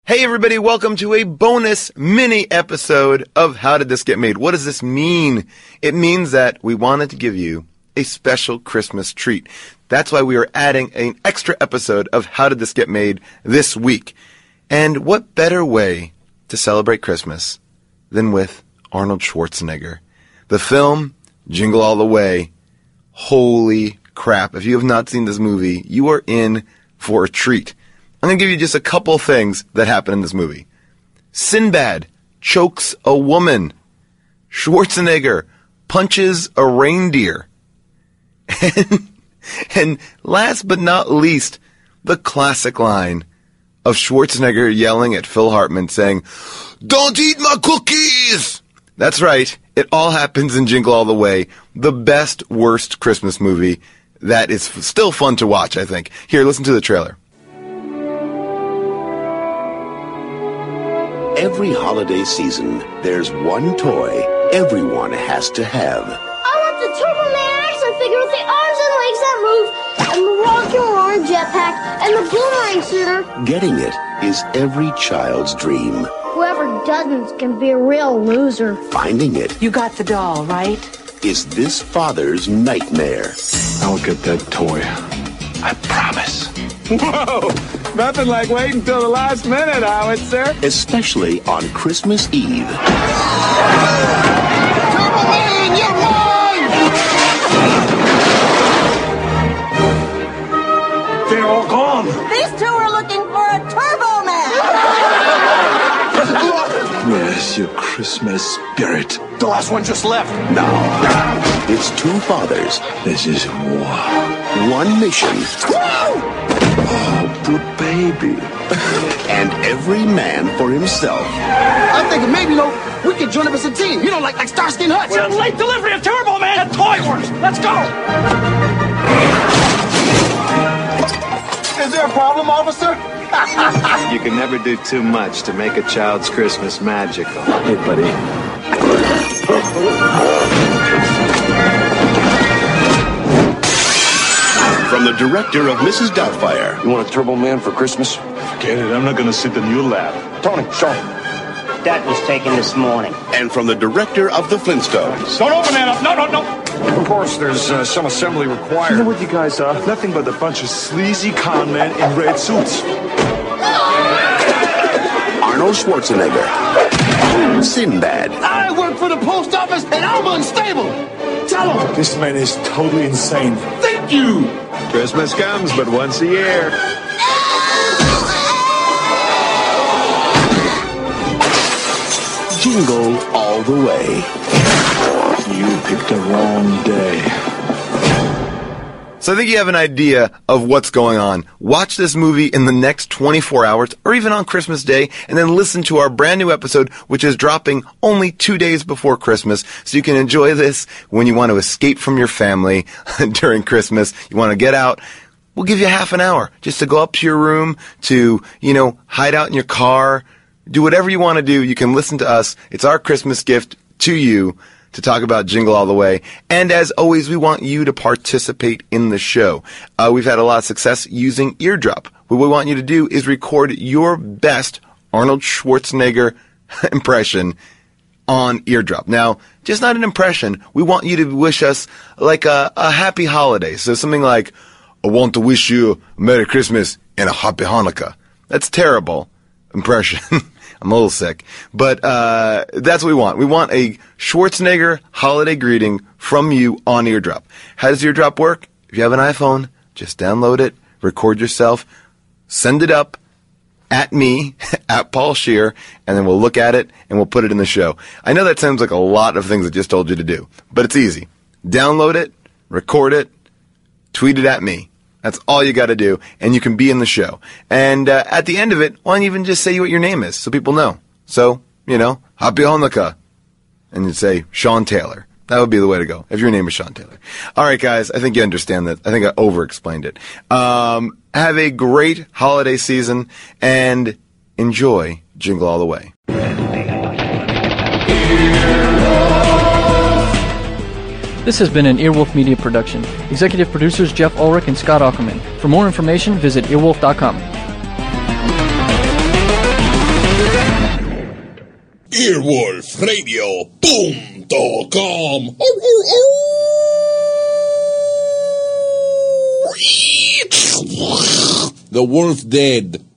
Hey everybody, welcome to a bonus mini episode of How Did This Get Made? What does this mean? It means that we wanted to give you a special Christmas treat. That's why we are adding an extra episode of How Did This Get Made this week. And what better way to celebrate Christmas than with Arnold Schwarzenegger? The film, Jingle All the Way. Holy crap. If you have not seen this movie, you are in for a treat. I'm going to give you just a couple things that happen in this movie. Sinbad chokes a woman. Schwarzenegger punches a reindeer. And last but not least, the classic line of Schwarzenegger yelling at Phil Hartman saying, "Don't eat my cookies!" That's right. It all happens in Jingle All the Way, the best, worst Christmas movie that is still fun to watch, I think. Here, listen to the trailer. Every holiday season, there's one toy everyone has to have. I want the Turbo Man action figure with the arms and legs that move, and the rock and roll jetpack, and the boomerang shooter. Getting it is every child's dream. Whoever doesn't can be a real loser. Finding it You got the doll, right? is this father's nightmare. I'll get that toy. I promise. Whoa! Nothing like waiting until the last minute, Howitzer. Especially on Christmas Eve. Turbo Man, you're mine! They're all gone. These two are looking for a Turbo Man. Where's your Christmas spirit? The last one just left. Now, it's two fathers, This is war. one mission, Oh, poor baby. and every man for himself. I'm thinking maybe, we could join up as a team. Like Starsky and Hutch. Well, late delivery of Turbo Man at Toy Wars. Let's go. Is there a problem, officer? You can never do too much to make a child's Christmas magical. Hey, buddy. From the director of Mrs. Doubtfire. You want a Turbo Man for Christmas? Forget it. I'm not gonna sit in your lap. Tony, show him. That was taken this morning. And from the director of The Flintstones. Don't open that up. No. Of course, there's some assembly You know required. what you guys are? Nothing but a bunch of sleazy con men in red suits. Arnold Schwarzenegger. Sinbad. I work for the post office and I'm unstable. Tell him. This man is totally insane. Thank you. Christmas comes but once a year. Jingle All the Way. You picked the wrong day. So I think you have an idea of what's going on. Watch this movie in the next 24 hours or even on Christmas Day and then listen to our brand new episode, which is dropping only 2 days before Christmas. So you can enjoy this when you want to escape from your family during Christmas. You want to get out. We'll give you half an hour just to go up to your room, to, hide out in your car. Do whatever you want to do. You can listen to us. It's our Christmas gift to you to talk about Jingle All the Way. And as always, we want you to participate in the show. We've had a lot of success using Eardrop. What we want you to do is record your best Arnold Schwarzenegger impression on Eardrop. Now, just not an impression. We want you to wish us like a happy holiday. So something like, "I want to wish you a Merry Christmas and a Happy Hanukkah." That's terrible impression. I'm a little sick. But that's what we want. We want a Schwarzenegger holiday greeting from you on Eardrop. How does Eardrop work? If you have an iPhone, just download it, record yourself, send it up at me, at Paul Scheer, and then we'll look at it and we'll put it in the show. I know that sounds like a lot of things I just told you to do, but it's easy. Download it, record it, tweet it at me. That's all you got to do, and you can be in the show. And at the end of it, why don't you even just say what your name is so people know? So, Happy Hanukkah. And you say Sean Taylor. That would be the way to go, if your name is Sean Taylor. All right, guys, I think you understand that. I think I over-explained it. Have a great holiday season, and enjoy Jingle All the Way. This has been an Earwolf Media production. Executive producers Jeff Ulrich and Scott Ackerman. For more information, visit earwolf.com. earwolfradio.com. The wolf dead.